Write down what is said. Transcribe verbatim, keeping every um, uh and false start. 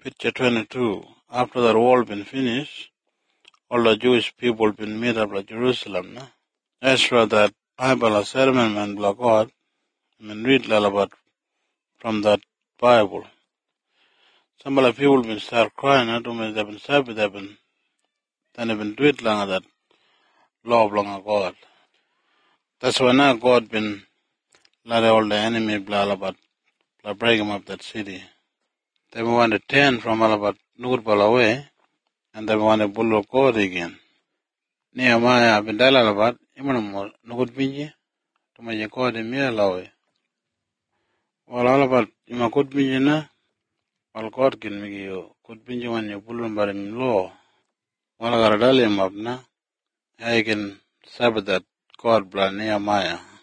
picture twenty-two. After the war been finished, all the Jewish people been made up like Jerusalem. No? As for that Bible ceremony block God, I mean read about from that Bible. Some of the people been start crying, not only they've been happy, they've been then they've been do it long that law belong to God. That's why now God been let all the enemy blah about blah break them up that city. They want to turn from all about Nurbal away and they want to bull God again. Nehemiah been dalal about imanum nugut binji to my God in me alawe. Well all about ima kut binji na well God can make you kut binji when you pull about him law. Well I got a dalim up na I can sabbath that God blah Nehemiah.